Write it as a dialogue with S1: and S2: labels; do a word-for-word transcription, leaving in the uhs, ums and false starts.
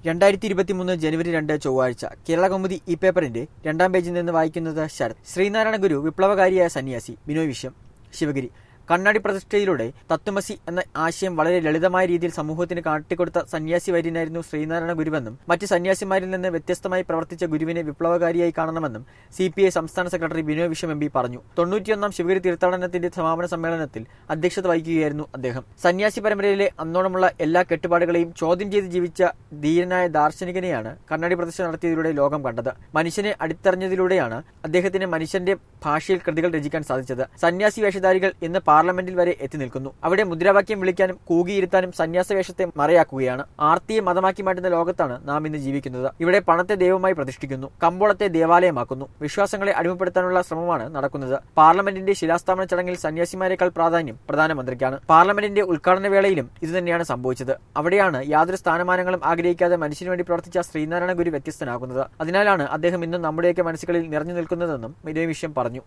S1: രണ്ടായിരത്തി ഇരുപത്തിമൂന്ന് ജനുവരി രണ്ട് ചൊവ്വാഴ്ച കേരളകൗമുദി ഈ പേപ്പറിന്റെ രണ്ടാം പേജിൽ നിന്ന് വായിക്കുന്നത് ശരത്. ശ്രീനാരായണ ഗുരു വിപ്ലവകാരിയായ സന്യാസി. ബിനോയ് വിശ്വം, ശിവഗിരി. കണ്ണാടി പ്രതിഷ്ഠയിലൂടെ തത്വമസി എന്ന ആശയം വളരെ ലളിതമായ രീതിയിൽ സമൂഹത്തിന് കാട്ടിക്കൊടുത്ത സന്യാസി വര്യനായിരുന്നു ശ്രീനാരായണ ഗുരുവെന്നും മറ്റ് സന്യാസിമാരിൽ നിന്ന് വ്യത്യസ്തമായി പ്രവർത്തിച്ച ഗുരുവിനെ വിപ്ലവകാരിയായി കാണണമെന്നും സി പി ഐ സംസ്ഥാന secretary Binoy Viswam M P പറഞ്ഞു. തൊണ്ണൂറ്റിയൊന്നാം ശിവഗിരി തീർത്ഥാടനത്തിന്റെ സമാപന സമ്മേളനത്തിൽ അധ്യക്ഷത വഹിക്കുകയായിരുന്നു അദ്ദേഹം. സന്യാസി പരമ്പരയിലെ അന്നോണമുള്ള എല്ലാ കെട്ടുപാടുകളെയും ചോദ്യം ചെയ്ത് ജീവിച്ച ധീരനായ ദാർശനികനെയാണ് കണ്ണാടി പ്രതിഷ്ഠ നടത്തിയതിലൂടെ ലോകം കണ്ടത്. മനുഷ്യനെ അടിത്തറിഞ്ഞതിലൂടെയാണ് അദ്ദേഹത്തിന് മനുഷ്യന്റെ ഭാഷയിൽ കൃതികൾ രചിക്കാൻ സാധിച്ചത്. സന്യാസി വേഷധാരികൾ ഇന്ന് പാർലമെന്റിൽ വരെ എത്തി നിൽക്കുന്നു. അവിടെ മുദ്രാവാക്യം വിളിക്കാനും കൂകിയിരുത്താനും സന്യാസ വേഷത്തെ മറയാക്കുകയാണ്. ആർത്തിയെ മതമാക്കി മാറ്റുന്ന ലോകത്താണ് നാം ഇന്ന് ജീവിക്കുന്നത്. ഇവിടെ പണത്തെ ദൈവമായി പ്രതിഷ്ഠിക്കുന്നു, കമ്പോളത്തെ ദേവാലയമാക്കുന്നു. വിശ്വാസങ്ങളെ അടിമപ്പെടുത്താനുള്ള ശ്രമമാണ് നടക്കുന്നത്. പാർലമെന്റിന്റെ ശിലാസ്ഥാപന ചടങ്ങിൽ സന്യാസിമാരെക്കാൾ പ്രാധാന്യം പ്രധാനമന്ത്രിക്കാണ്. പാർലമെന്റിന്റെ ഉദ്ഘാടന വേളയിലും ഇതുതന്നെയാണ് സംഭവിച്ചത്. അവിടെയാണ് യാതൊരു സ്ഥാനമാനങ്ങളും ആഗ്രഹിക്കാതെ മനുഷ്യന് വേണ്ടി പ്രവർത്തിച്ച ശ്രീനാരായണ ഗുരു വ്യത്യസ്തനാകുന്നത്. അതിനാലാണ് അദ്ദേഹം ഇന്നും നമ്മുടെയൊക്കെ മനസ്സുകളിൽ നിറഞ്ഞു നിൽക്കുന്നതെന്നും ബിനോയ് വിശ്വം പറഞ്ഞു.